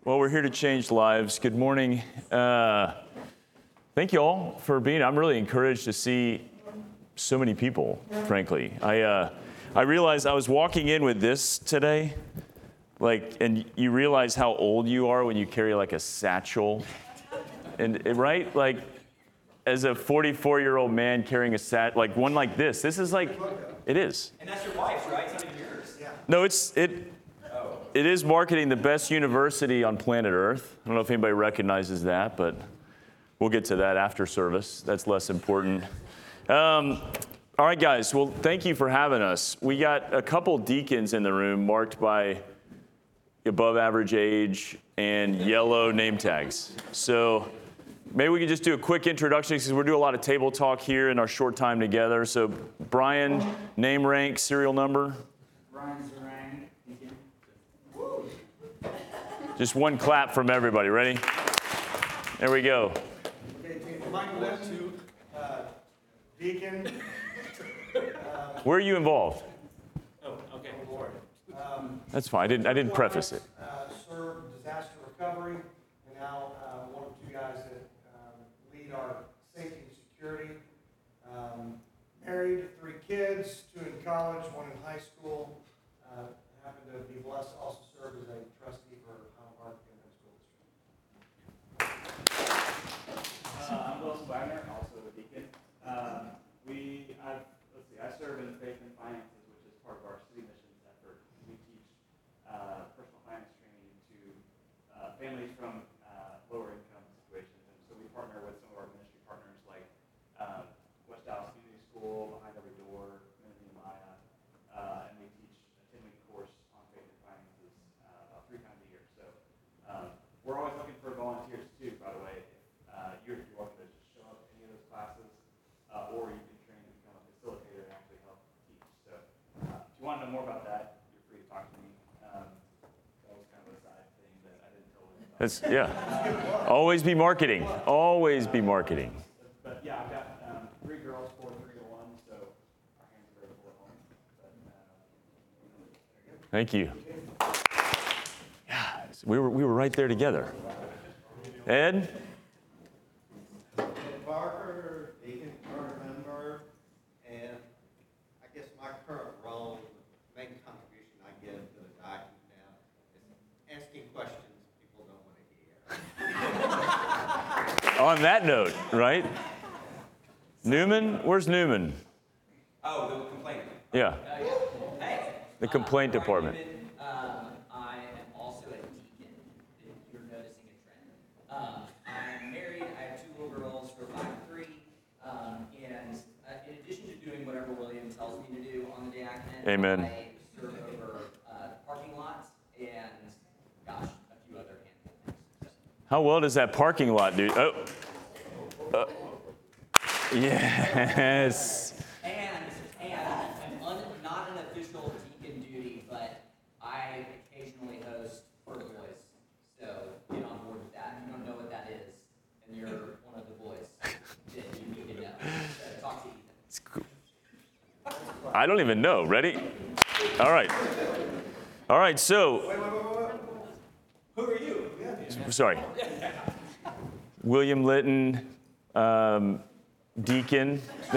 Well, we're here to change lives. Good morning. Thank you all for being. I'm really encouraged to see so many people, frankly. I realized I was walking in with this today, and you realize how old you are when you carry like a satchel, right? Like, as a 44-year-old man carrying a like one like this is like, it is. And that's your wife's, right? It's not even yours. Yeah. No, it is marketing the best university on planet Earth. I don't know if anybody recognizes that, but we'll get to that after service. That's less important. All right, guys. Well, thank you for having us. We got a couple deacons in the room marked by above average age and yellow name tags. So maybe we can just do a quick introduction because we're doing a lot of table talk here in our short time together. So Brian, name, rank, serial number. Brian Zerang, deacon. Just one clap from everybody. Ready? There we go. Okay, Mike Lipton, deacon. Where are you involved? Oh, okay. Lord. That's fine. I didn't preface it. Served disaster recovery, and now one of two guys that lead our safety and security. Married, 3 kids, 2 in college, 1 in high school. Happened to be blessed to also serve as a trustee for Highland Park Independent School District. I'm Wilson Wagner, also a deacon. I serve in faith and finances, which is part of our city missions effort. We teach personal finance training to families from lower income situations, and so we partner with some of our ministry partners like West Dallas Community School, Behind Every Door, Nehemiah, and we teach a 10-week course on faith and finances about 3 times a year. So we're always looking for volunteers too, by the way. You're welcome to just show up to any of those classes, or you can train to become a facilitator and actually help teach. So if you want to know more about that, you're free to talk to me. That was kind of a side thing that I didn't tell you about. Always be marketing. Always be marketing. But yeah, I've got 3 girls, 4, 3 to 1, so our hands are very full at home. But, Thank you. Yeah, we were right there together. Ed? Barker, deacon, current member, and I guess my current role, the main contribution I give to the document now is asking questions people don't want to hear. On that note, right? Newman? Where's Newman? Oh, the complaint. Yeah, Hey. the complaint Brian department. Newman, I am also a deacon, if you're noticing a trend. I'm married, I have 2 little girls who are 5 and 3, and in addition to doing whatever William tells me to do on the diaconate, Amen. I serve over parking lots and, gosh, a few other handful of things. How well does that parking lot do? Yes. And not an official deacon duty, but I occasionally host for boys. So get on board with that. If you don't know what that is, and you're one of the boys, then you need to know. So talk to Ethan. It's cool. I don't even know. Ready? All right. All right, so. Who are you? Sorry. William Litton, deacon.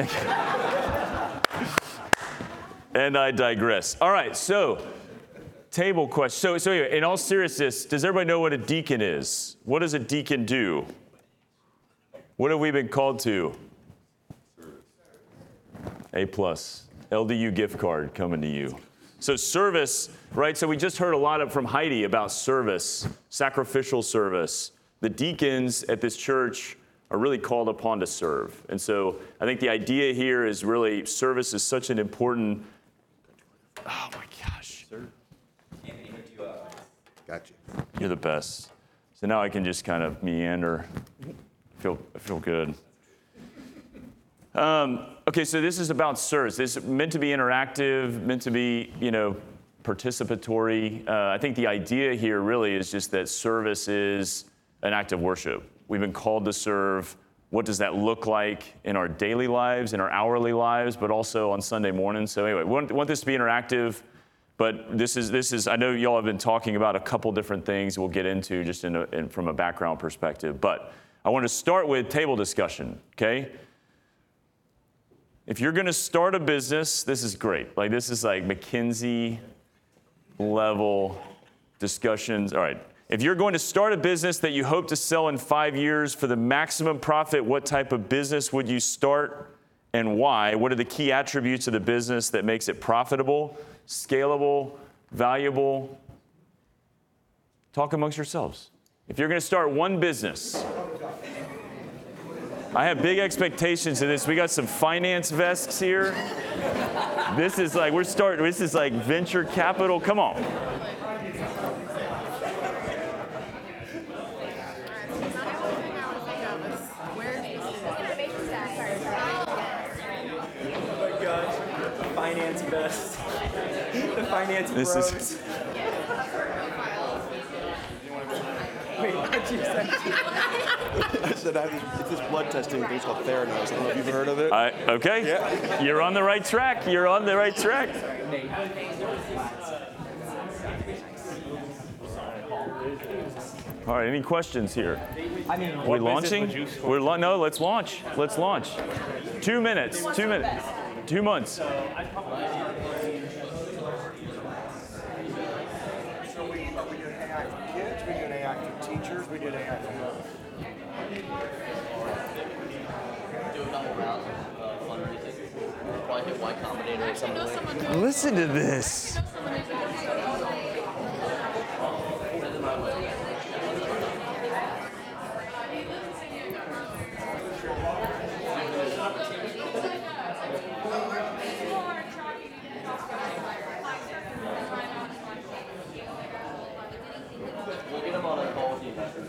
And I digress. All right, so table question. So anyway, in all seriousness, does everybody know what a deacon is? What does a deacon do? What have we been called to? A+. LDU gift card coming to you. So service, right? So we just heard a lot from Heidi about service, sacrificial service. The deacons at this church are really called upon to serve. And so I think the idea here is really service is such an important, oh my gosh. Anthony hooked you up. Gotcha. You're the best. So now I can just kind of meander. I feel good. Okay, so this is about service. This is meant to be interactive, meant to be, participatory. I think the idea here really is just that service is an act of worship. We've been called to serve. What does that look like in our daily lives, in our hourly lives, but also on Sunday mornings? So anyway, we want this to be interactive. But this is. I know y'all have been talking about a couple different things we'll get into just from a background perspective. But I want to start with table discussion, okay? If you're going to start a business, this is great. Like, this is like McKinsey level discussions. All right. If you're going to start a business that you hope to sell in 5 years for the maximum profit, what type of business would you start and why? What are the key attributes of the business that makes it profitable, scalable, valuable? Talk amongst yourselves. If you're going to start one business, I have big expectations of this. We got some finance vests here. This is like, this is like venture capital. Come on. Finance best. The finance This bros. is Wait, what'd you say? I said it's this blood testing thing called Theranos. I don't know if you've heard of it. okay. Yeah. You're on the right track. You're on the right track. All right. Any questions here? I mean, Are we launching? No. Let's launch. Let's launch. 2 minutes. 2 minutes. 2 months. So are we doing AI for kids? We doing AI for teachers? We doing AI for both? Do a couple rounds of fundraising. Probably hit Y Combinator or something. Listen to this. We'll get them on a call with the investors.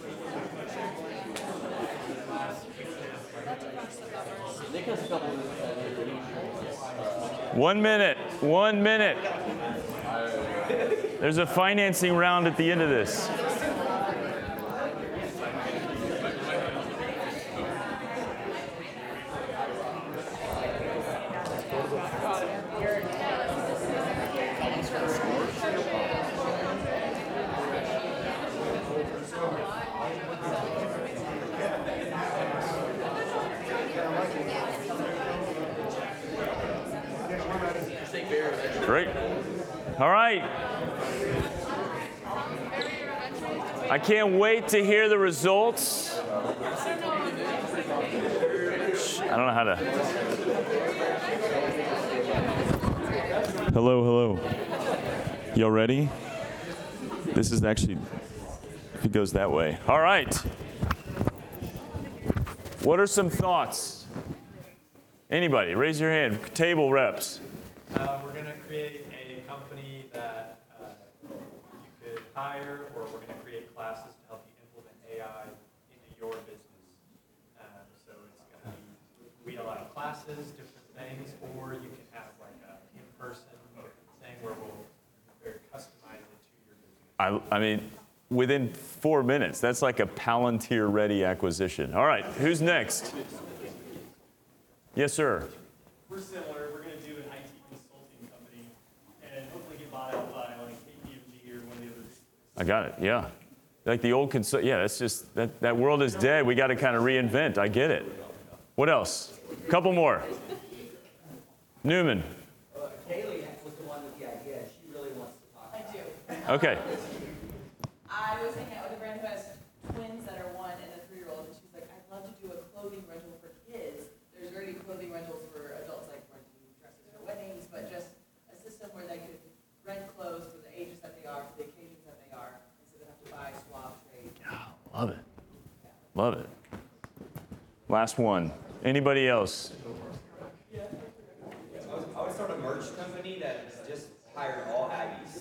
Nick has a couple of 1 minute. 1 minute. There's a financing round at the end of this. Great. All right. I can't wait to hear the results. I don't know how to. Hello. Y'all ready? This is actually, if it goes that way. All right. What are some thoughts? Anybody, raise your hand. Table reps. We're going to create a company that you could hire, or we're going to create classes to help you implement AI into your business. So it's going to be, we allow classes, different things, or you can have like a in-person thing where we'll very customize it to your business. I mean, within 4 minutes, that's like a Palantir-ready acquisition. All right, who's next? Yes, sir. We're similar. We're going to do an IT consulting company and hopefully get bought out by like KPMG or one of the others. I got it, yeah. Like the old that's just, that world is dead. We got to kind of reinvent. I get it. What else? Couple more. Newman. Kaylee was the one with the idea. She really wants to talk about it. I do. Okay. I was hanging out with a friend who has twins that are 1 and a 3-year-old, and she's like, I'd love to do a clothing rental for kids. There's already clothing rentals for adults, like renting dresses for weddings, but just a system where they could rent clothes for the ages that they are, for the occasions that they are, instead of have to buy, swap, trade. Love it. Love it. Last one. Anybody else? I would start a merch company that just hired all Aggies.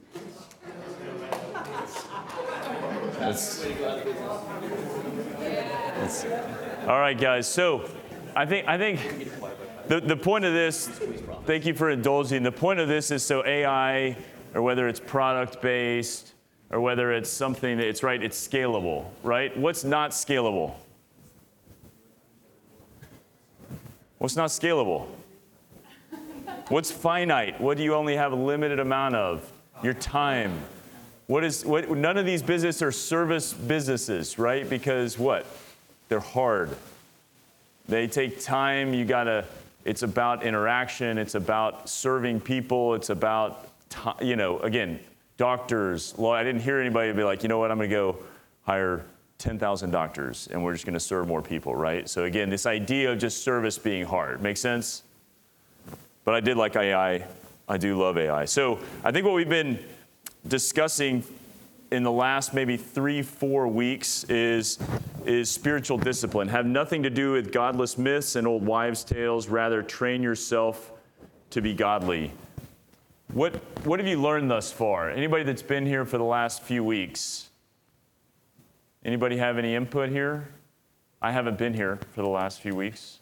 All right, guys. So I think the point of this, thank you for indulging. The point of this is so AI, or whether it's product-based, or whether it's something that it's scalable, right? What's not scalable? What's not scalable? What's finite? What do you only have a limited amount of? Your time. None of these businesses are service businesses, right? Because what? They're hard. They take time. It's about interaction. It's about serving people. It's about, again, doctors. I didn't hear anybody be like, you know what, I'm going to go hire 10,000 doctors and we're just going to serve more people, right? So again, this idea of just service being hard. Make sense? But I did like AI. I do love AI. So I think what we've been discussing in the last maybe 3-4 weeks is spiritual discipline. Have nothing to do with godless myths and old wives' tales. Rather, train yourself to be godly. What have you learned thus far? Anybody that's been here for the last few weeks? Anybody have any input here? I haven't been here for the last few weeks.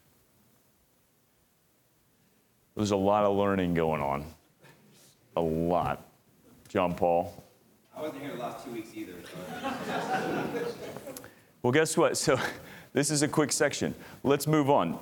There's a lot of learning going on. A lot. John Paul? I wasn't here the last 2 weeks either. Well, guess what? So this is a quick section. Let's move on.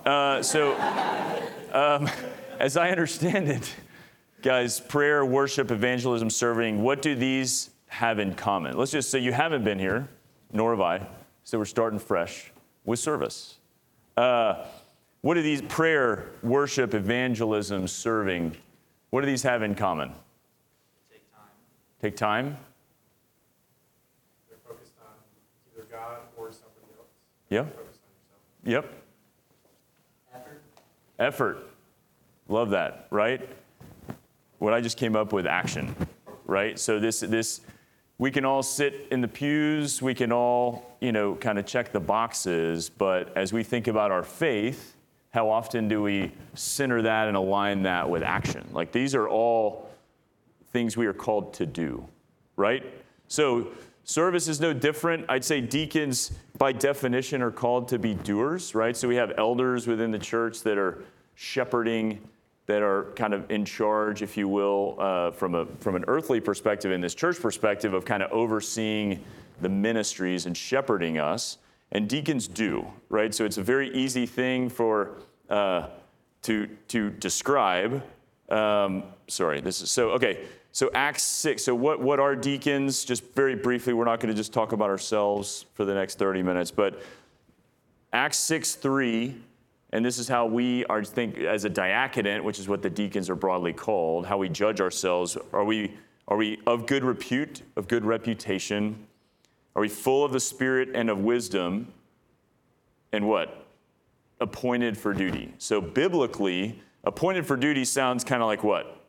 As I understand it, guys, prayer, worship, evangelism, serving, what do these have in common? Let's just say you haven't been here, nor have I, so we're starting fresh with service. What do these prayer, worship, evangelism, serving, what do these have in common? Take time. Take time? They're focused on either God or somebody else. Yeah. Focused on yourself. Yep. Effort. Love that, right? What I just came up with, action, right? So this we can all sit in the pews, we can all, kind of check the boxes, but as we think about our faith, how often do we center that and align that with action? Like these are all things we are called to do, right? So service is no different. I'd say deacons, by definition, are called to be doers, right? So we have elders within the church that are shepherding, that are kind of in charge, if you will, from an earthly perspective and this church perspective of kind of overseeing the ministries and shepherding us. And deacons do, right? So it's a very easy thing to describe. So Acts 6. So what are deacons? Just very briefly, we're not going to just talk about ourselves for the next 30 minutes, but Acts 6:3, and this is how we are, think as a diaconate, which is what the deacons are broadly called, how we judge ourselves. Are we of good repute, of good reputation? Are we full of the Spirit and of wisdom? And what? Appointed for duty. So biblically, appointed for duty sounds kind of like what?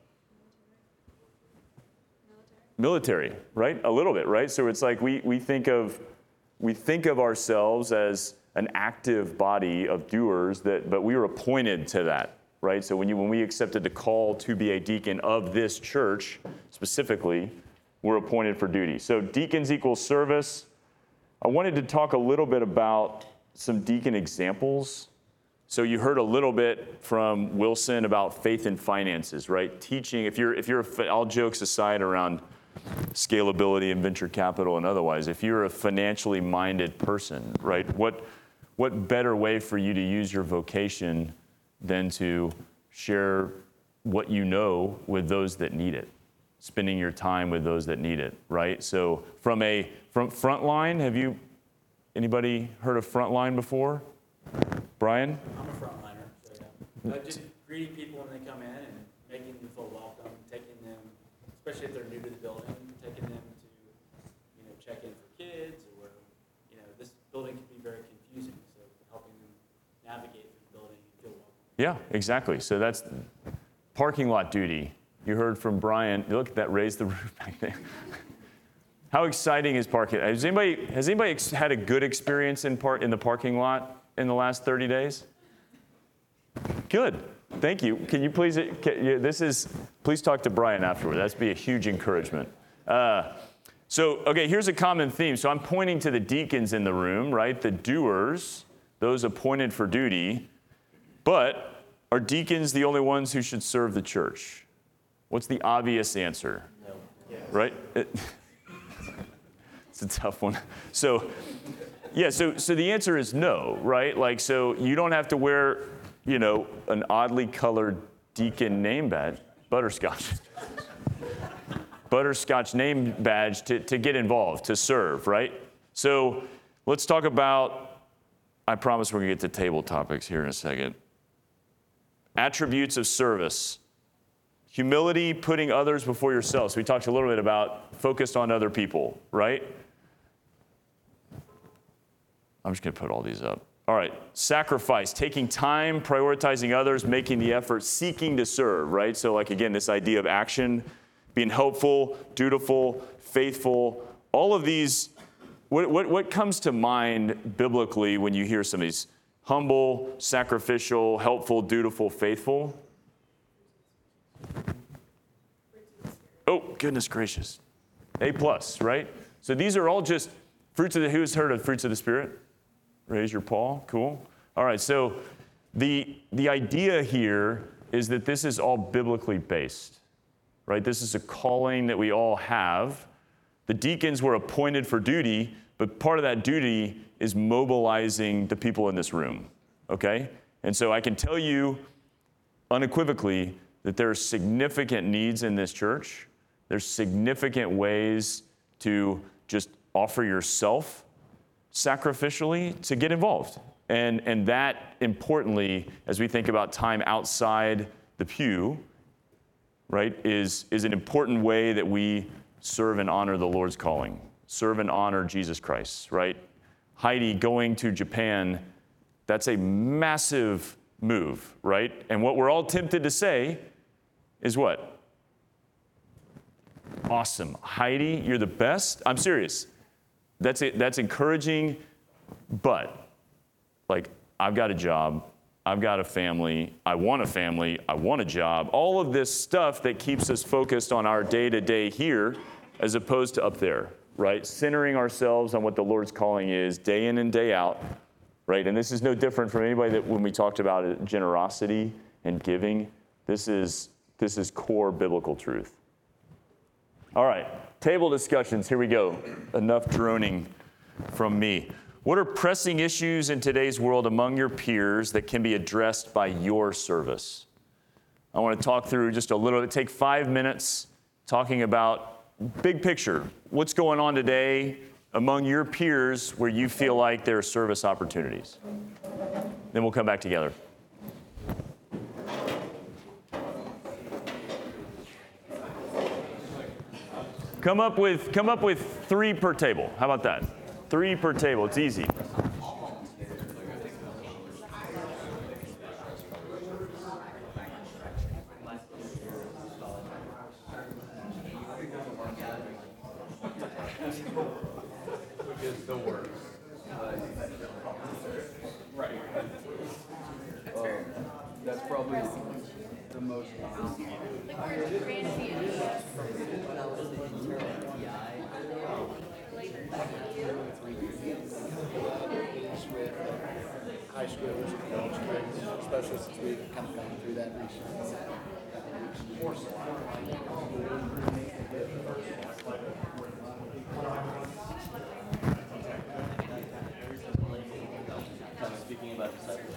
Military, right? A little bit, right? So it's like we think of ourselves as an active body of doers, but we were appointed to that, right? So when we accepted the call to be a deacon of this church specifically, we're appointed for duty. So deacons equals service. I wanted to talk a little bit about some deacon examples. So you heard a little bit from Wilson about faith and finances, right? Teaching, all jokes aside around scalability and venture capital and otherwise, if you're a financially minded person, right? What better way for you to use your vocation than to share what you know with those that need it? Spending your time with those that need it, right? So from Frontline, anybody heard of Frontline before? Brian? I'm a frontliner, so yeah. Just greeting people when they come in and making them feel welcome, taking them, especially if they're new to the building, taking them to, check in for kids, or, this building can be very confusing, so helping them navigate through the building and feel welcome. Yeah, exactly. So that's parking lot duty. You heard from Brian. Look at that, raise the roof back there. How exciting is parking? Has anybody had a good experience in the parking lot in the last 30 days? Good. Thank you. Can you please, please talk to Brian afterward. That'd be a huge encouragement. Here's a common theme. So I'm pointing to the deacons in the room, right? The doers, those appointed for duty. But are deacons the only ones who should serve the church? What's the obvious answer? No. Yes. Right? It's a tough one. So the answer is no, right? So you don't have to wear, an oddly colored deacon name badge, butterscotch. Butterscotch name badge to get involved, to serve, right? So let's talk about, I promise we're gonna get to table topics here in a second. Attributes of service. Humility, putting others before yourself. So we talked a little bit about focused on other people, right? I'm just gonna put all these up. All right, sacrifice, taking time, prioritizing others, making the effort, seeking to serve, right? So like again, this idea of action, being helpful, dutiful, faithful, all of these, what comes to mind biblically when you hear some of these? Humble, sacrificial, helpful, dutiful, faithful? Oh, goodness gracious. A+, right? So these are all just fruits of the, who's heard of fruits of the Spirit? Raise your paw, cool. All right, so the idea here is that this is all biblically based. Right? This is a calling that we all have. The deacons were appointed for duty, but part of that duty is mobilizing the people in this room, okay? And so I can tell you unequivocally that there are significant needs in this church. There's significant ways to just offer yourself sacrificially to get involved. And that, importantly, as we think about time outside the pew, right, is an important way that we serve and honor the Lord's calling, serve and honor Jesus Christ, right? Heidi going to Japan, that's a massive move, right? And what we're all tempted to say is what? Awesome. Heidi, you're the best. I'm serious. That's it. That's encouraging, but like, I've got a job. I've got a family, I want a job, all of this stuff that keeps us focused on our day-to-day here as opposed to up there, right? Centering ourselves on what the Lord's calling is day in and day out, right? And this is no different from anybody that when we talked about generosity and giving, this is core biblical truth. All right, table discussions, here we go. Enough droning from me. What are pressing issues in today's world among your peers that can be addressed by your service? I want to talk through just a little, take 5 minutes talking about big picture. What's going on today among your peers where you feel like there are service opportunities? Then we'll come back together. Come up with 3 per table. How about that? 3 per table. It's easy. That's probably the most. High schoolers and college kids, especially since we've kind of gone through that recently. Speaking about discipleship.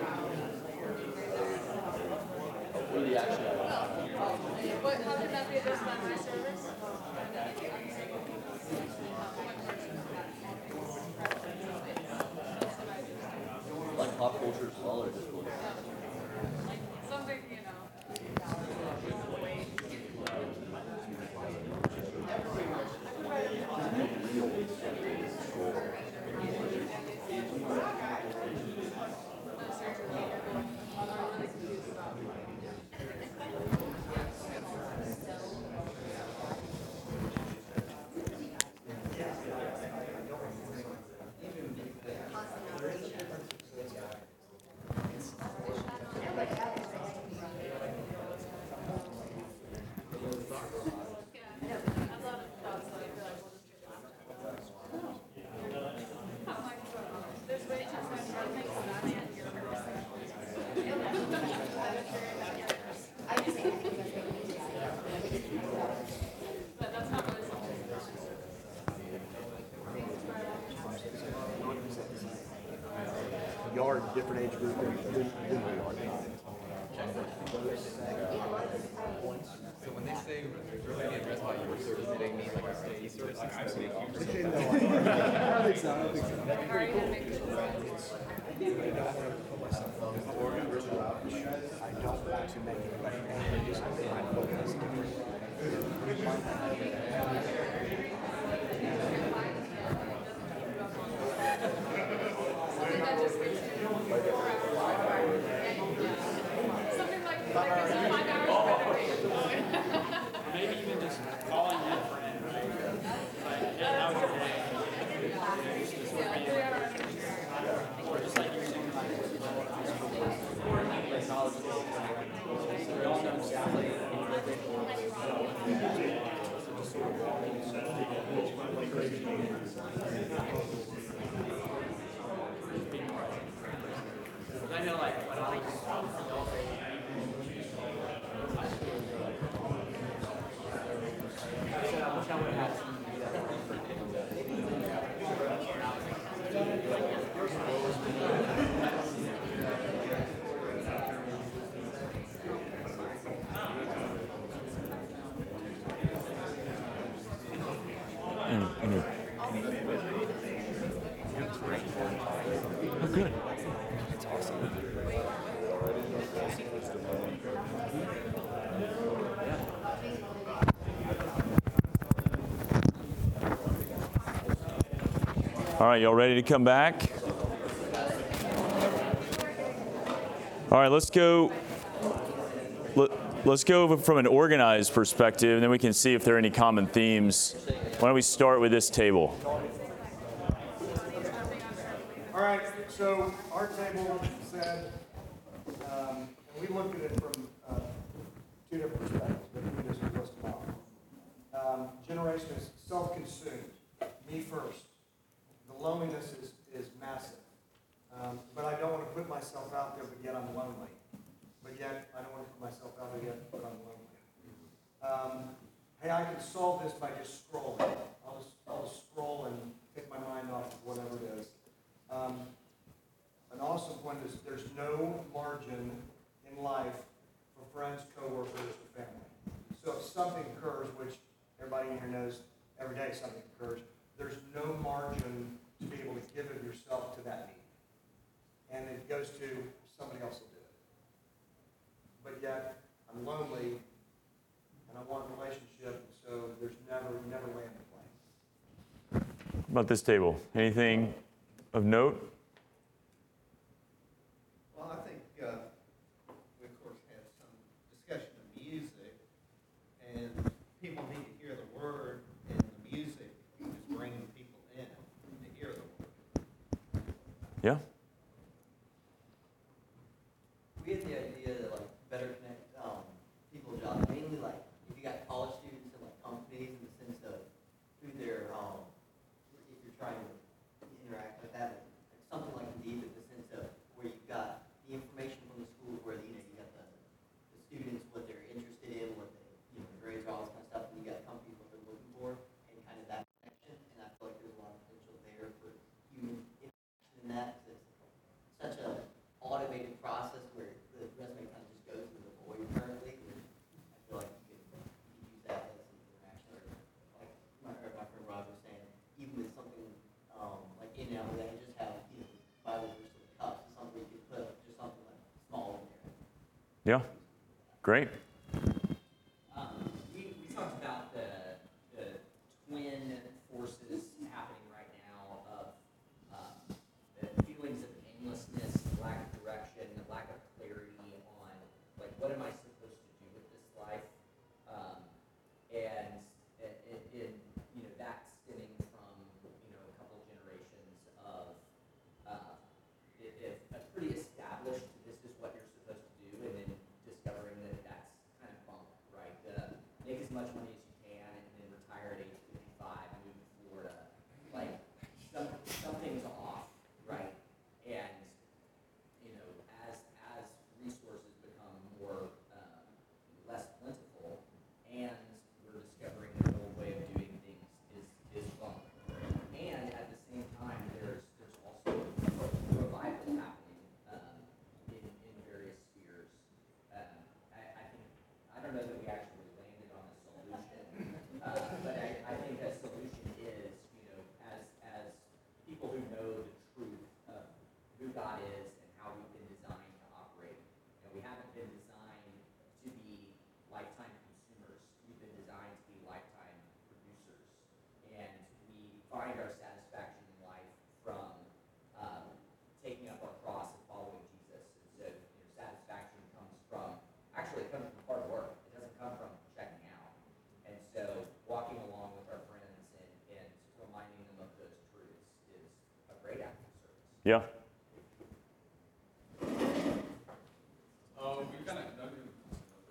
How did that be addressed? are a different age group than we are. So when they say really addressed by your service, do they mean like a state service? Like I've seen a few services. No, I don't think so. I don't think so. Are you gonna make this? I don't want to put myself on the board. I don't want to make anybody angry. Just my focus. Something like 5 hours. Maybe even just calling that friend, right? Like, hey, how's your day? Or just like you're saying, like, knowledgeable. We all know Sally. I know, like, when I was I said, I wish I would have had some do Oh, good. All right, y'all ready to come back? All right, let's go. Let's go from an organized perspective, and then we can see if there are any common themes. Why don't we start with this table? All right, so our table said, and we looked at it from two different perspectives, but we just list them out. Generation is self-consumed, me first. The loneliness is massive. But I don't want to put myself out there, but yet I'm lonely. But yet, I don't want to put myself out there yet, but I'm lonely. Hey, I can solve this by just scrolling. I'll just scroll and take my mind off of whatever it is. An awesome point is there's no margin in life for friends, coworkers, or family. So if something occurs, which everybody in here knows every day something occurs, there's no margin to be able to give of yourself to that need. And it goes to somebody else will do it. But yet, I'm lonely, and I want a relationship, so there's never land the plane. About this table, anything of note? Well, I think we, of course, had some discussion of music, and people need to hear the word, and the music is bringing people in to hear the word. Yeah? We had the idea to like better connect people to jobs, mainly like if you got college students and like companies in the sense of through their if you're trying to interact with that, like something like Indeed in the sense of where you've got the information from the school where you got the students what they're interested in, what they the grades are, all this kind of stuff, and you got companies what they're looking for, and kind of that connection. And I feel like there's a lot of potential there for human interaction in that. It's such a automated process where the resume kind of just goes into the void currently. I feel like you could use that as an interaction. Or like my friend Roger was saying, even with something like in now where they just have Bible verse of the cups, is something you could put just something like small in there. Yeah? Great. We talked about the twin forces happening right now of the feelings of aimlessness, lack of direction, lack of clarity on like what am I supposed to do with this life, and that stemming from a couple generations of if a pretty established this is what you're supposed to do, and then discovering that that's Yeah. We kind of dug in.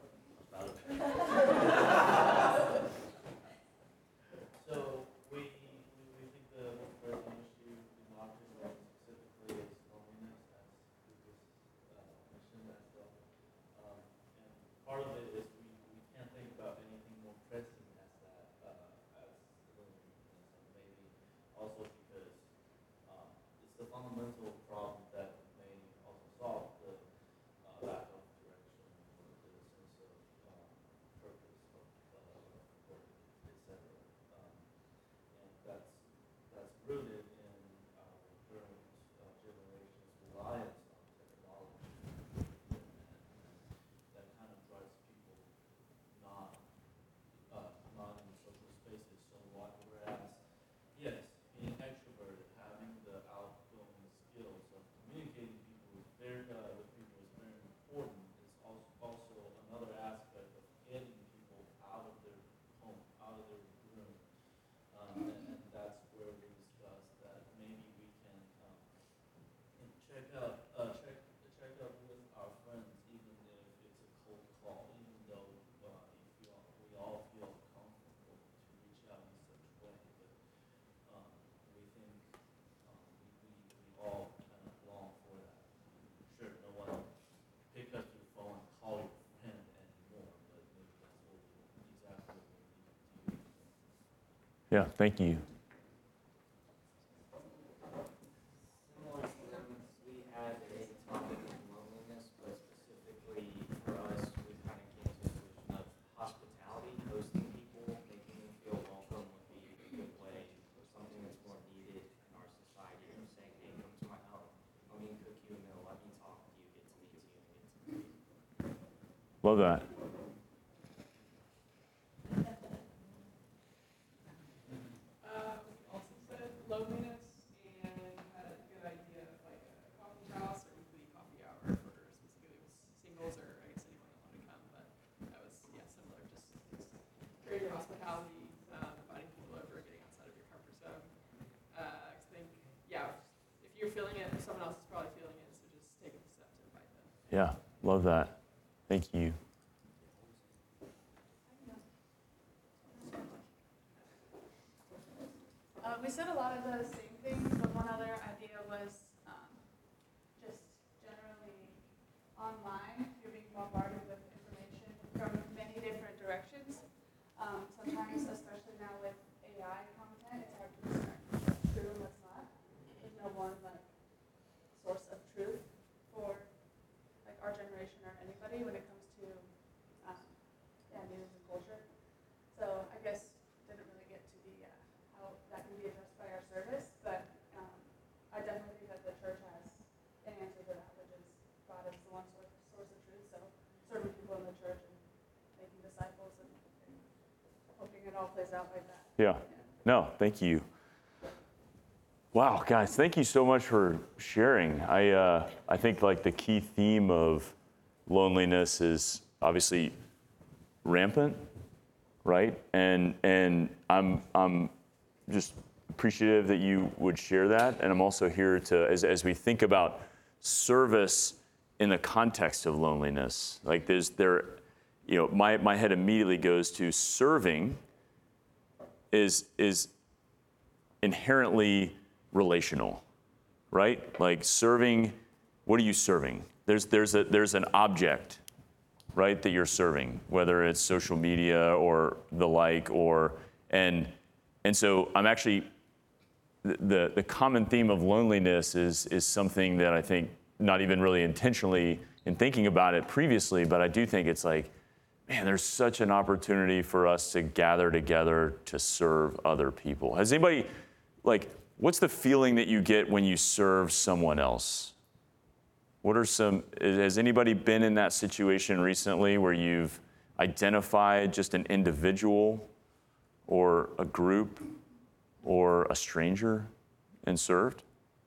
So we think the most pressing issue in Lockton specifically is loneliness as Lucas mentioned as well. And part of it is we can't think about anything more pressing as that as loneliness, and maybe also because it's the fundamental problem that may also solve the lack of direction or the sense of purpose of work, etc. And that's rooted in our current generation's reliance on technology, and that kind of drives people not not in social spaces. So whereas yes, being extroverted, having the outgoing skills of communicating with people is very important. It's also another aspect of getting people out of their home, out of their room. And that's where we discussed that maybe we can check up with our friends, even if it's a cold call, even though we all feel comfortable to reach out in such a way. But we think we all kind of long for that. Sure, no one pick up your phone and call your friend anymore, but maybe that's exactly what we need to do. Yeah, thank you. Similar to them, we had a topic of loneliness, but specifically for us, we kind of came to a solution of hospitality, hosting people, making them feel welcome would be a good way, or something that's more needed in our society. Of saying, hey, come to my house, let me cook you a meal, let me talk to you, get to meet you, and get to know you. Love that. Also said loneliness and had a good idea of like a coffee house or weekly coffee hour for specifically singles or I guess anyone that wanted to come, but that was similar, just creating hospitality, inviting people over, getting outside of your comfort zone. I think if you're feeling it, someone else is probably feeling it, so just taking the step to invite them. Yeah, love that. Thank you. We said a lot of the same things, but one other idea was just generally online, you're being bombarded with information from many different directions. Sometimes, especially now with AI content, it's hard to discern what's true and what's not. There's no one source of truth for our generation or anybody when it comes to news and culture. So I guess didn't really get to the how that can be addressed by our service, but I definitely think that the church has an answer to that, which is God is the one source of truth. So serving people in the church and making disciples and hoping it all plays out like that. Yeah. No, thank you. Wow, guys, thank you so much for sharing. I think like the key theme of loneliness is obviously rampant, right? And I'm just appreciative that you would share that. And I'm also here to, as we think about service in the context of loneliness, like my head immediately goes to serving is inherently relational, right? Like serving, what are you serving? There's an object, right, that you're serving, whether it's social media or the like, and so I'm actually, the common theme of loneliness is something that I think, not even really intentionally in thinking about it previously, but I do think it's like, man, there's such an opportunity for us to gather together to serve other people. Has anybody, what's the feeling that you get when you serve someone else? Has anybody been in that situation recently where you've identified just an individual or a group or a stranger and served?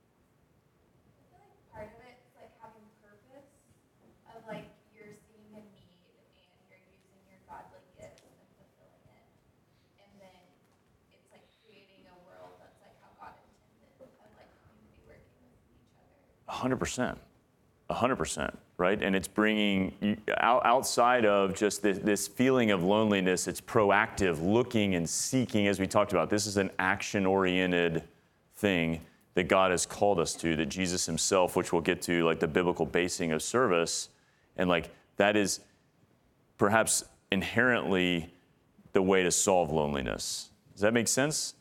Part of it is like having purpose of you're seeing a need and you're using your godly gifts and fulfilling it. And then it's creating a world that's how God intended of community working with each other. 100%. 100%, right? And it's bringing you outside of just this feeling of loneliness, it's proactive, looking and seeking, as we talked about. This is an action-oriented thing that God has called us to, that Jesus himself, which we'll get to, like the biblical basing of service, and like that is perhaps inherently the way to solve loneliness. Does that make sense?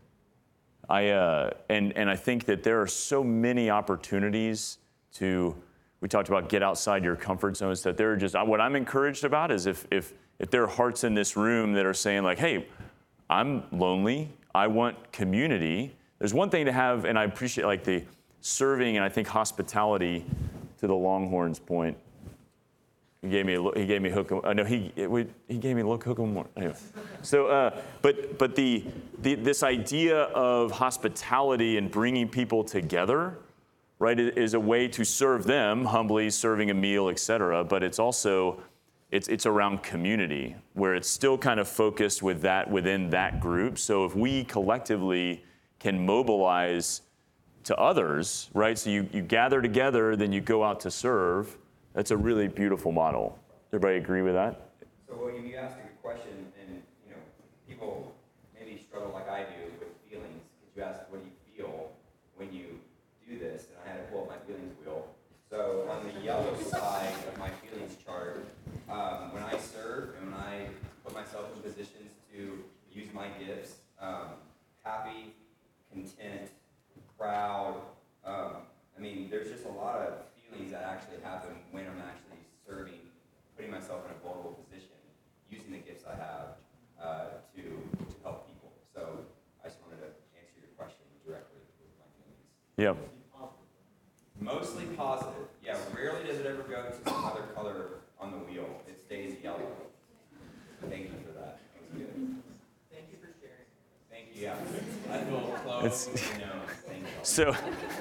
And I think that there are so many opportunities to, we talked about get outside your comfort zones, that there are just, what I'm encouraged about is if there are hearts in this room that are saying like, hey, I'm lonely, I want community. There's one thing to have, and I appreciate like the serving and I think hospitality, to the Longhorns point. He gave me hook. No, he gave me hook 'em more. Anyway, so but this idea of hospitality and bringing people together, right, is a way to serve them humbly, serving a meal, etc. But it's also it's around community, where it's still kind of focused with that within that group. So if we collectively can mobilize to others, right? So you gather together, then you go out to serve. That's a really beautiful model. Everybody agree with that? So William, you asked a good question, and people maybe struggle like I do with feelings. Because you asked, what do you feel when you do this? And I had to pull up my feelings wheel. So on the yellow side of my feelings chart, when I serve and when I put myself in positions to use my gifts, happy, content, proud. There's just a lot of feelings that actually happen when I'm actually serving, putting myself in a vulnerable position, using the gifts I have to help people. So I just wanted to answer your question directly with my feelings. Yeah. Mostly positive. Yeah, rarely does it ever go to some other color on the wheel. It stays yellow. Thank you for that. That was good. Thank you for sharing. Thank you. Yeah. I feel close. Thank you.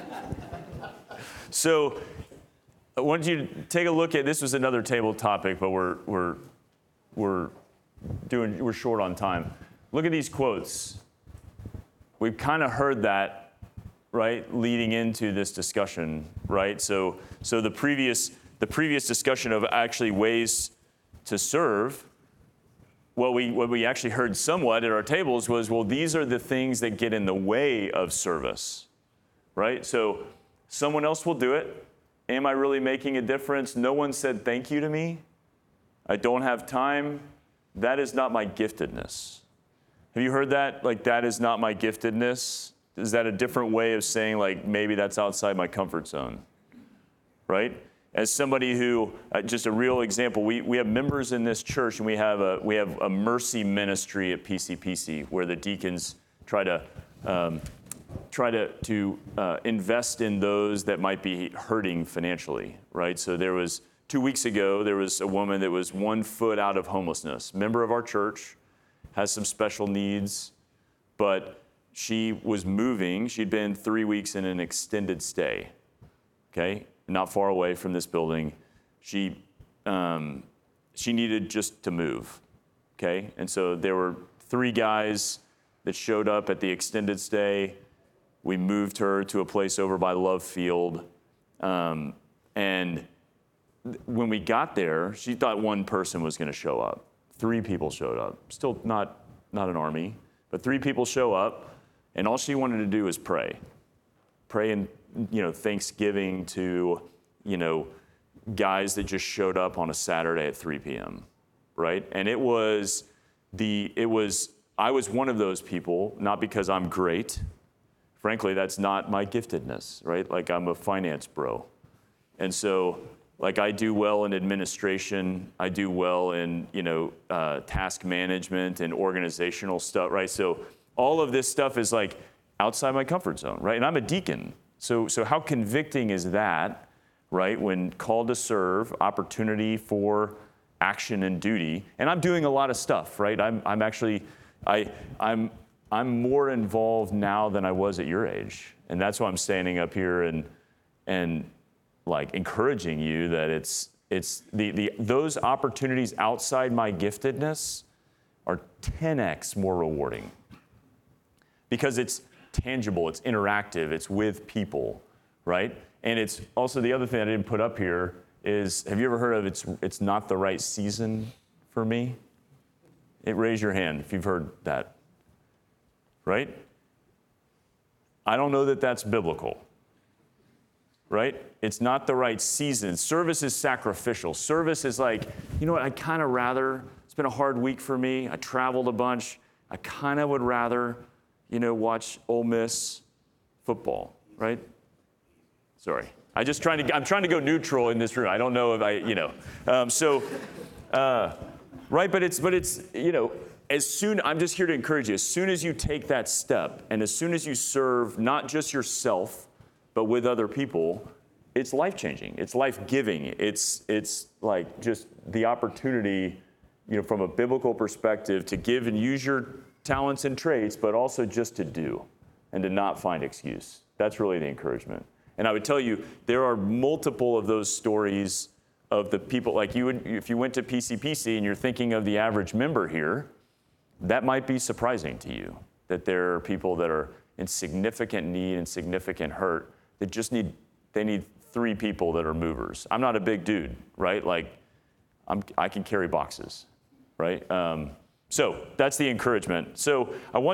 So I want you to take a look at, this was another table topic, but we're short on time. Look at these quotes. We've kind of heard that, right, leading into this discussion, right? So the previous discussion of actually ways to serve, what we actually heard somewhat at our tables was, well, these are the things that get in the way of service, right? So someone else will do it. Am I really making a difference? No one said thank you to me. I don't have time. That is not my giftedness. Have you heard that? Like, that is not my giftedness? Is that a different way of saying, like, maybe that's outside my comfort zone, right? As somebody who, just a real example, we have members in this church, and we have a mercy ministry at PCPC where the deacons try to invest in those that might be hurting financially, right? So there was 2 weeks ago, there was a woman that was 1 foot out of homelessness, member of our church, has some special needs, but she was moving. She'd been 3 weeks in an extended stay, okay, not far away from this building. She needed just to move, okay? And so there were 3 guys that showed up at the extended stay. We moved her to a place over by Love Field. And when we got there, she thought 1 person was going to show up. 3 people showed up. Still not an army, but 3 people show up, and all she wanted to do was pray. Pray in, thanksgiving to, guys that just showed up on a Saturday at 3 p.m., right? And I was one of those people, not because I'm great. Frankly, that's not my giftedness, right? Like, I'm a finance bro. And so, like, I do well in administration. I do well in, task management and organizational stuff, right? So all of this stuff is, like, outside my comfort zone, right? And I'm a deacon. So how convicting is that, right? When called to serve, opportunity for action and duty. And I'm doing a lot of stuff, right? I'm more involved now than I was at your age. And that's why I'm standing up here and like encouraging you that it's those opportunities outside my giftedness are 10x more rewarding. Because it's tangible, it's interactive, it's with people, right? And it's also the other thing I didn't put up here is, have you ever heard of it's not the right season for me? Raise your hand if you've heard that, right? I don't know that that's biblical, right? It's not the right season. Service is sacrificial. Service is like, you know what, I'd kind of rather, it's been a hard week for me. I traveled a bunch. I kind of would rather, watch Ole Miss football, right? Sorry. I'm trying to go neutral in this room. I don't know if right, but it's, I'm just here to encourage you. As soon as you take that step and as soon as you serve not just yourself, but with other people, it's life-changing. It's life-giving. It's like just the opportunity, from a biblical perspective to give and use your talents and traits, but also just to do and to not find excuse. That's really the encouragement. And I would tell you, there are multiple of those stories of the people, like if you went to PCPC and you're thinking of the average member here, that might be surprising to you, that there are people that are in significant need and significant hurt that just need 3 people that are movers. I'm not a big dude, right? Like, I can carry boxes, right? So that's the encouragement. So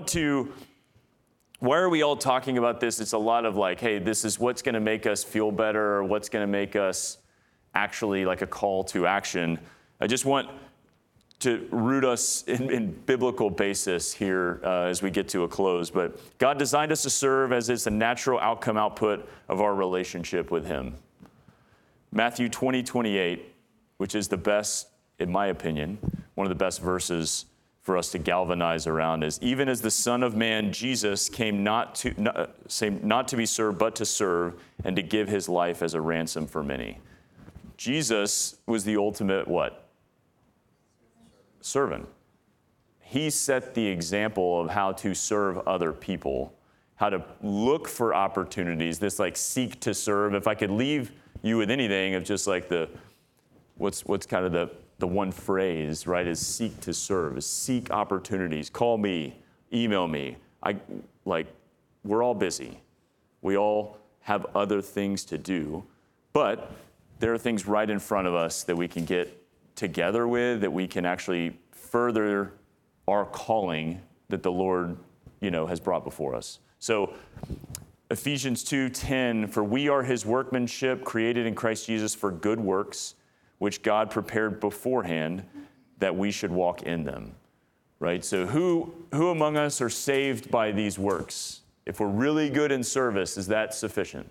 why are we all talking about this? It's a lot of like, hey, this is what's going to make us feel better, or what's going to make us actually like a call to action. I just want to root us in biblical basis here as we get to a close. But God designed us to serve as it's a natural output of our relationship with Him. Matthew 20:28, which is the best, in my opinion, one of the best verses for us to galvanize around, is even as the Son of Man, Jesus, came not to be served, but to serve and to give His life as a ransom for many. Jesus was the ultimate what? Servant. He set the example of how to serve other people, how to look for opportunities, this like seek to serve. If I could leave you with anything of just like what's kind of the one phrase, right, is seek to serve, is seek opportunities. Call me, email me. We're all busy. We all have other things to do, but there are things right in front of us that we can get together with, that we can actually further our calling that the Lord, has brought before us. So Ephesians 2:10, for we are His workmanship, created in Christ Jesus for good works, which God prepared beforehand that we should walk in them, right? So who among us are saved by these works? If we're really good in service, is that sufficient?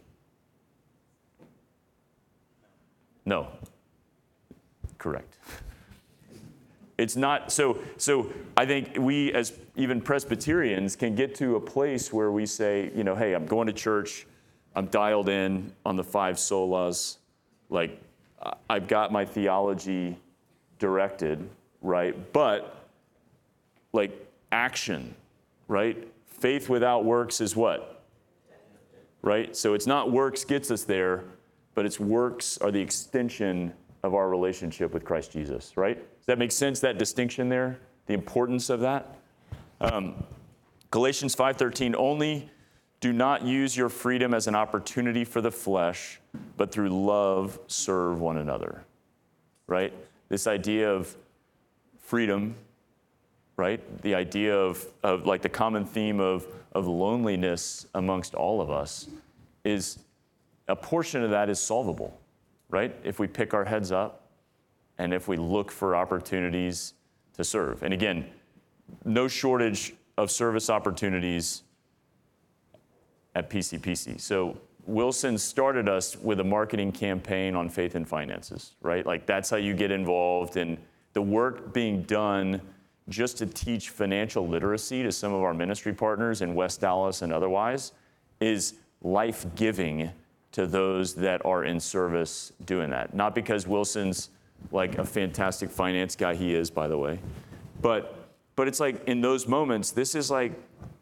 No. Correct. It's not, so I think we as even Presbyterians can get to a place where we say, hey, I'm going to church, I'm dialed in on the 5 solas, like I've got my theology directed, right? But like action, right? Faith without works is what? Right? So it's not works gets us there, but it's works are the extension of our relationship with Christ Jesus, right? Does that make sense, that distinction there? The importance of that? Galatians 5:13, only do not use your freedom as an opportunity for the flesh, but through love serve one another, right? This idea of freedom, right? The idea of like the common theme of loneliness amongst all of us is a portion of that is solvable, right? If we pick our heads up and if we look for opportunities to serve. And again, no shortage of service opportunities at PCPC. So Wilson started us with a marketing campaign on faith and finances, right? Like that's how you get involved in the work being done just to teach financial literacy to some of our ministry partners in West Dallas and otherwise is life-giving to those that are in service doing that. Not because Wilson's like a fantastic finance guy, he is, by the way, but it's like in those moments, this is like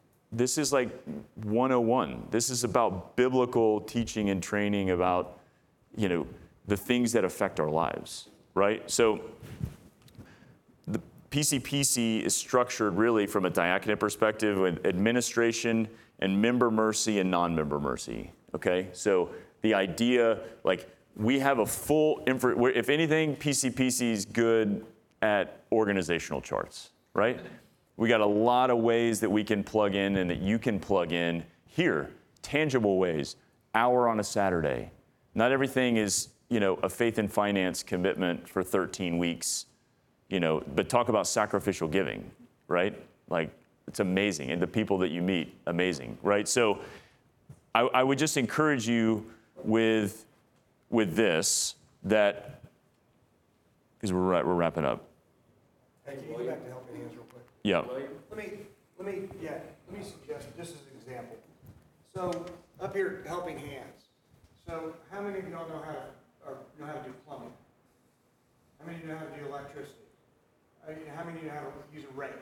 101. This is about biblical teaching and training about, the things that affect our lives, right? So the PCPC is structured really from a diaconate perspective with administration and member mercy and non-member mercy, okay? So The idea, like, we have a full, if anything, PCPC is good at organizational charts, right? We got a lot of ways that we can plug in and that you can plug in here, tangible ways, hour on a Saturday. Not everything is, a faith and finance commitment for 13 weeks, but talk about sacrificial giving, right? Like, it's amazing. And the people that you meet, amazing, right? So I would just encourage you with this, that, because we're wrapping up. Hey, can you go back to Helping Hands real quick? Yeah. Let me suggest, just as an example. So, up here, Helping Hands. So, how many of y'all know how to do plumbing? How many of you know how to do electricity? How many of you know how to use a rake?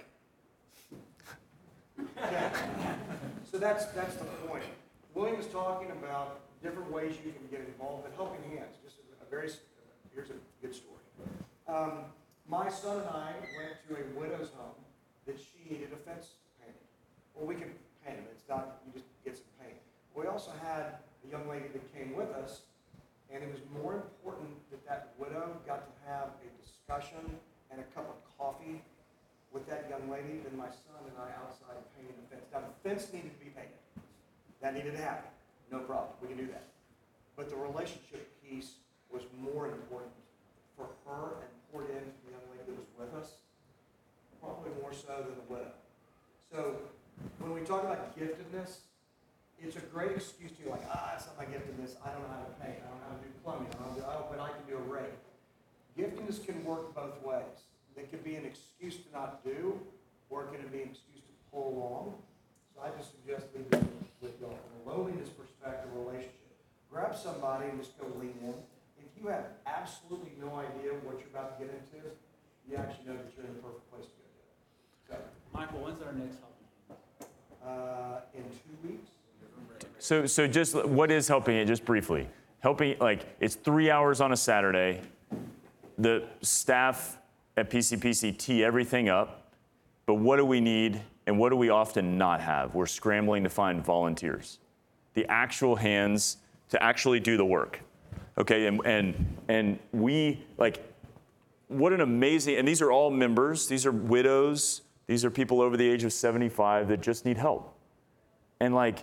Okay. So that's the point. William was talking about different ways you can get involved, but Helping Hands, here's a good story. My son and I went to a widow's home that she needed a fence painted. Well, we can paint them. It's not, you just get some paint. We also had a young lady that came with us, and it was more important that widow got to have a discussion and a cup of coffee with that young lady than my son and I outside painting the fence. Now, the fence needed to be painted. That needed to happen. No problem. We can do that. But the relationship piece was more important for her and poured into the young lady that was with us, probably more so than the widow. So when we talk about giftedness, it's a great excuse to like, it's not my giftedness. I don't know how to paint. I don't know how to do plumbing. But I can do a rake. Giftedness can work both ways. It could be an excuse to not do, or it could be an excuse to pull along. So I just suggest leave it with y'all from a loneliness perspective, relationship. Grab somebody and just go lean in. If you have absolutely no idea what you're about to get into, you actually know that you're in the perfect place to go do it. So, Michael, when's our next Helping Hands? In 2 weeks. So just what is Helping It, just briefly? Helping, like, it's 3 hours on a Saturday. The staff at PCPC tee everything up, but what do we need and what do we often not have? We're scrambling to find volunteers, the actual hands to actually do the work. Okay, and we, like, what an amazing, and these are all members, these are widows, these are people over the age of 75 that just need help. And like,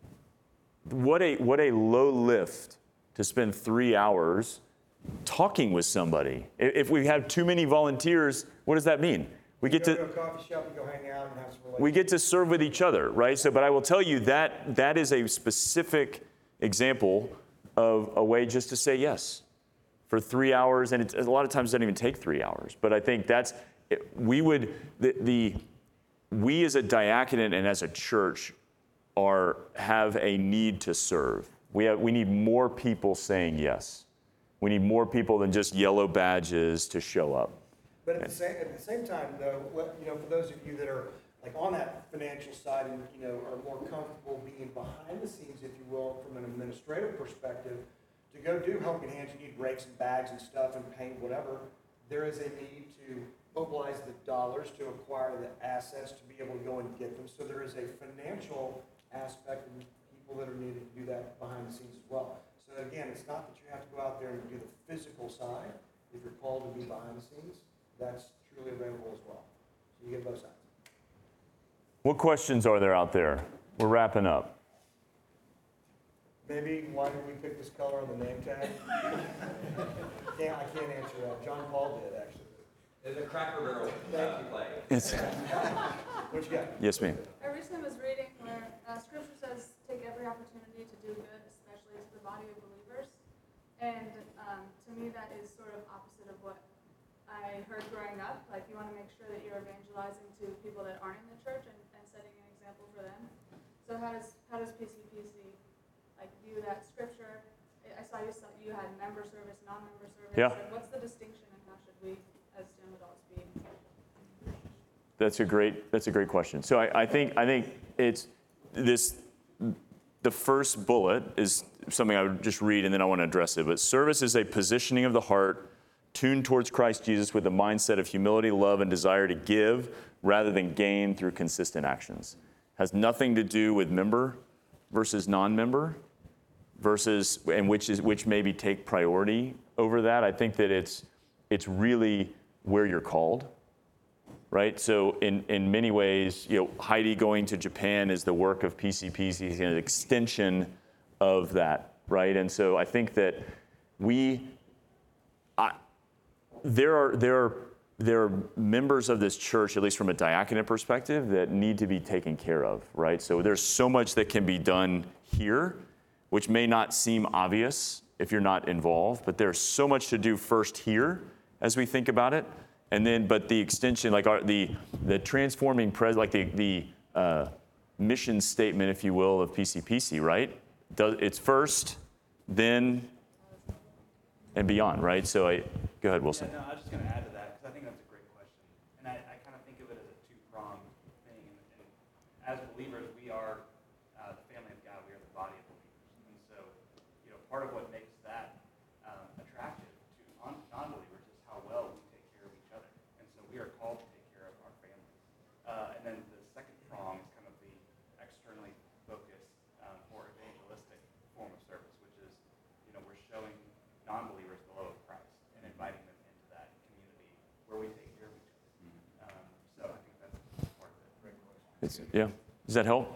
what a low lift to spend 3 hours talking with somebody. If we have too many volunteers, what does that mean? We get to a coffee shop and go hang out and have some relations. We get to serve with each other, right? So, but I will tell you that is a specific example of a way just to say yes for 3 hours, and a lot of times it doesn't even take 3 hours. But I think we as a diaconate and as a church have a need to serve. We need more people saying yes. We need more people than just yellow badges to show up. But at the same time, though, for those of you that are like on that financial side and are more comfortable being behind the scenes, if you will, from an administrative perspective, to go do Helping Hands, you need rakes and bags and stuff and paint, whatever. There is a need to mobilize the dollars to acquire the assets to be able to go and get them. So there is a financial aspect of people that are needed to do that behind the scenes as well. So again, it's not that you have to go out there and do the physical side. If you're called to be behind the scenes, that's truly available as well. So you get both sides. What questions are there out there? We're wrapping up. Maybe why did we pick this color on the name tag? I can't answer that. John Paul did, actually. There's a Cracker Barrel play. What you got? Yes, ma'am. I recently was reading where Scripture says, take every opportunity to do good, especially to the body of believers. And to me, that is sort of opposite of what I heard growing up. Like, you want to make sure that you're evangelizing to people that aren't in the church and setting an example for them. So how does PCPC view that Scripture? I saw you had member service, non-member service. Yeah. Like, what's the distinction, and how should we, as young adults, be? That's a great question. So I think it's this. The first bullet is something I would just read, and then I want to address it. But service is a positioning of the heart tuned towards Christ Jesus with a mindset of humility, love, and desire to give rather than gain through consistent actions. Has nothing to do with member versus non-member. versus, and which maybe take priority over that. I think that it's really where you're called, right? So in many ways, Heidi going to Japan is the work of PCPC, is an extension of that, right? And so I think that there are members of this church, at least from a diaconate perspective, that need to be taken care of, right? So there's so much that can be done here, which may not seem obvious if you're not involved, but there's so much to do first here as we think about it. And then, but the extension, like the transforming like the mission statement, if you will, of PCPC, right? It's first, then, and beyond, right? So go ahead, Wilson. Yeah, no, I was just going to add to that because I think that's a great question. And I kind of think of it as a two-pronged thing. And as believers, we are the family of God. We are the body of believers. And so, part of what makes that attractive to non-believers is how well we take care of each other. And so we are called to take care of our families. And then the second prong is kind of the externally focused or evangelistic form of service, which is, we're showing non-believers the love of Christ and inviting them into that community where we take care of each other. So I think that's part of it. Great question. Yeah. Does that help?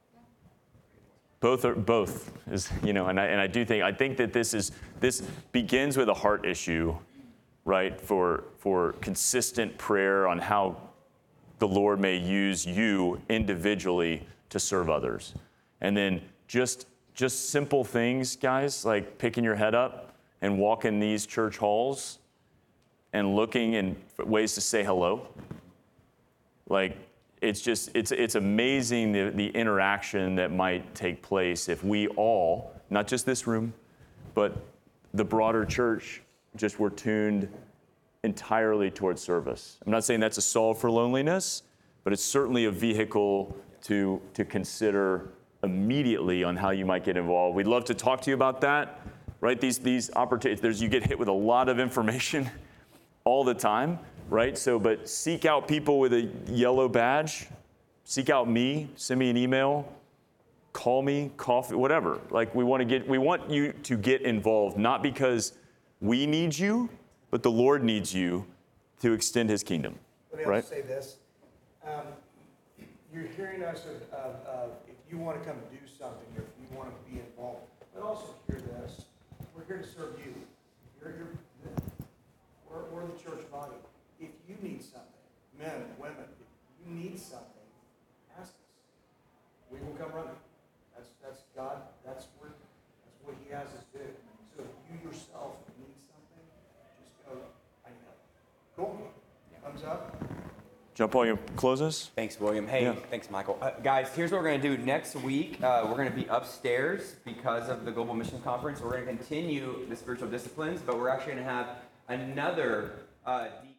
Both is, and I think that this begins with a heart issue, right? For consistent prayer on how the Lord may use you individually to serve others. And then just simple things, guys, like picking your head up and walking these church halls and looking in ways to say hello. Like, it's amazing the interaction that might take place if we all, not just this room, but the broader church, just were tuned entirely towards service. I'm not saying that's a solve for loneliness, but it's certainly a vehicle to consider immediately on how you might get involved. We'd love to talk to you about that, right? These opportunities, you get hit with a lot of information all the time, right? So, but seek out people with a yellow badge. Seek out me. Send me an email. Call me. Coffee. Whatever. Like we want you to get involved, not because we need you, but the Lord needs you to extend His kingdom. Let me right? also say this: you're hearing us of if you want to come do something, or if you want to be involved, but also hear this: we're here to serve you. We're the church body. If you need something, men, women, if you need something, ask us. We will come running. That's God. That's what He has us do. So if you yourself need something, just go. I know. Cool. Thumbs up. John Paul, you close us? Thanks, William. Hey, Thanks, Michael. Guys, here's what we're going to do. Next week, we're going to be upstairs because of the Global Mission Conference. We're going to continue the spiritual disciplines, but we're actually going to have another